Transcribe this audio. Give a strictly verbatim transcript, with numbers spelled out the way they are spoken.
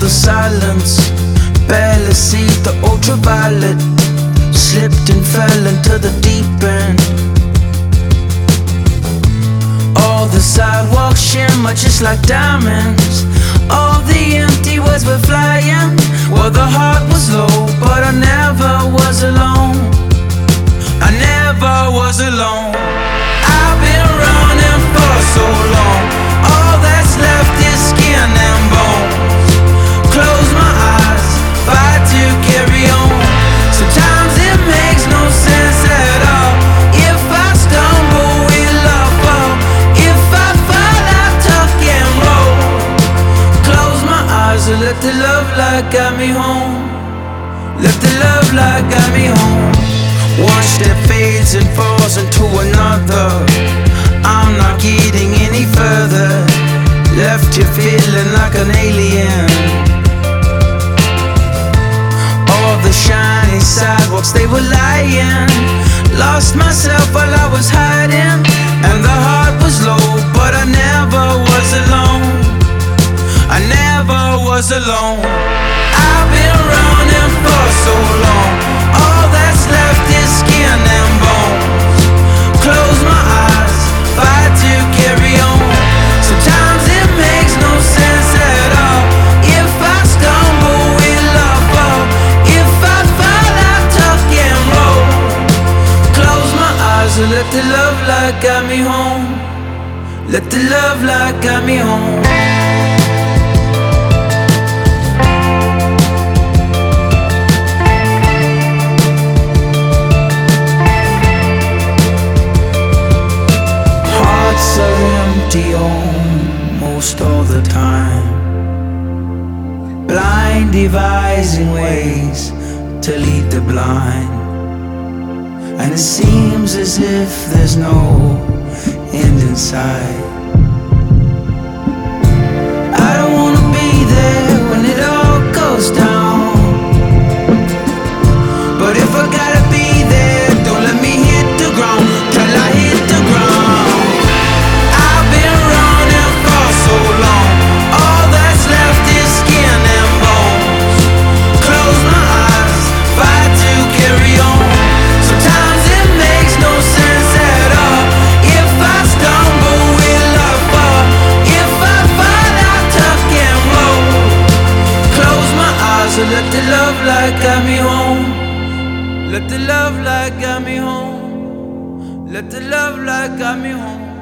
the silence, barely see the ultraviolet. Slipped and fell into the deep end. All the sidewalks shimmer just like diamonds. All the empty words were flying. Well, the heart was low, but I never was alone. I never was alone. I've been running for so long. All that's left is skin and bones. Close my eyes, fight to carry on. Sometimes it makes no sense at all. If I stumble, will I fall? If I fall, I tuck and roll. Close my eyes and let the love light guide me home. Let the love light guide me home. One step fades and falls into another. I'm not getting any further. Left you feeling like an alien. All the shiny sidewalks, they were lying. Lost myself while I was hiding. And the heart was low, but I never was alone. I never was alone. I've been running for so long. All that's left is skin and bones. Close my eyes, fight to carry on. Sometimes it makes no sense at all. If I stumble, will I fall? If I fall, I tuck and roll. Close my eyes and let the love light guide me home. Let the love light guide me home. Almost all the time, blind devising ways to lead the blind. And it seems as if there's no end in sight. I don't wanna be there when it all goes down, but if I gotta be there, don't let me hit the ground till I hit the ground. Let the love light guide me home. Let the love light guide me home. Let the love light guide me home.